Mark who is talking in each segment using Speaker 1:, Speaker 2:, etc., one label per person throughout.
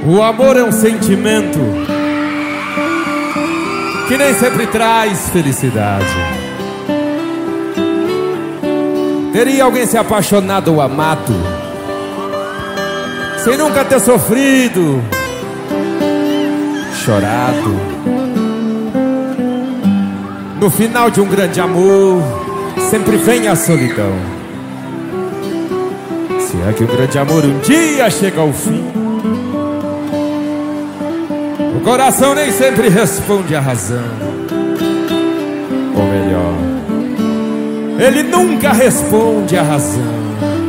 Speaker 1: O amor é um sentimento que nem sempre traz felicidade. Teria alguém se apaixonado ou amado sem nunca ter sofrido, chorado? No final de um grande amor sempre vem a solidão. Se é que o grande amor um dia chega ao fim, o coração nem sempre responde à razão. Ou melhor, ele nunca responde à razão.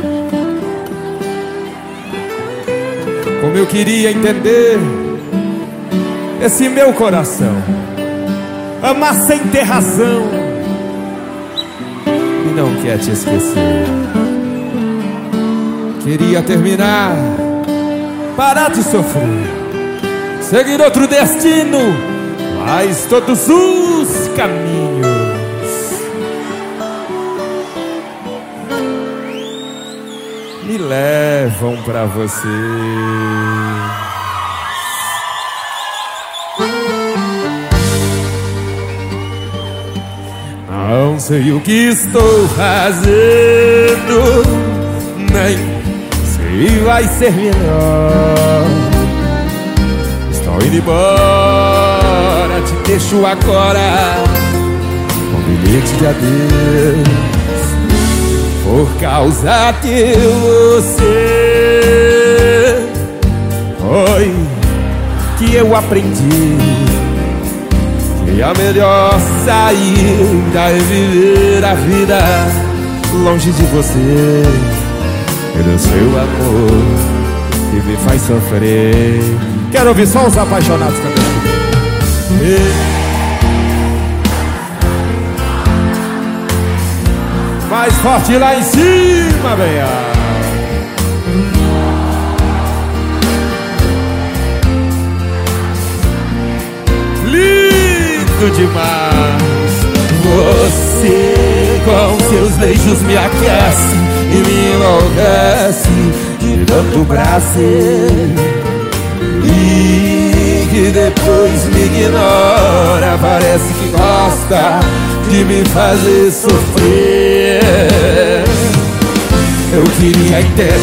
Speaker 1: Como eu queria entender esse meu coração, amar sem ter razão, e não quer te esquecer. Queria terminar, parar de sofrer, seguir outro destino, mas todos os caminhos me levam pra você. Não sei o que estou fazendo, nem sei vai ser melhor. Estou indo embora, te deixo agora com bilhete de adeus. Por causa de você foi que eu aprendi que a melhor saída é viver a vida longe de você e do seu amor que me faz sofrer. Quero ouvir só os apaixonados cantando. Mais forte lá em cima, venha. Lindo demais. Você com seus beijos me aquece e me enlouquece de tanto prazer, e que depois me ignora. Parece que gosta de me fazer sofrer. Eu queria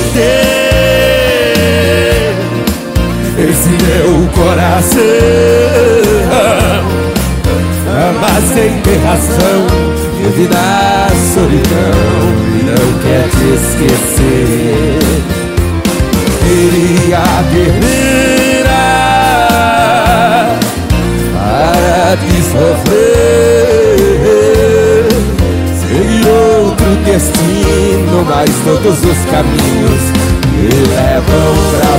Speaker 1: entender esse meu coração, mas sem ter razão vive na solidão e não quer te esquecer. Queria terminar, para de sofrer, seguir outro destino, mas todos os caminhos me levam pra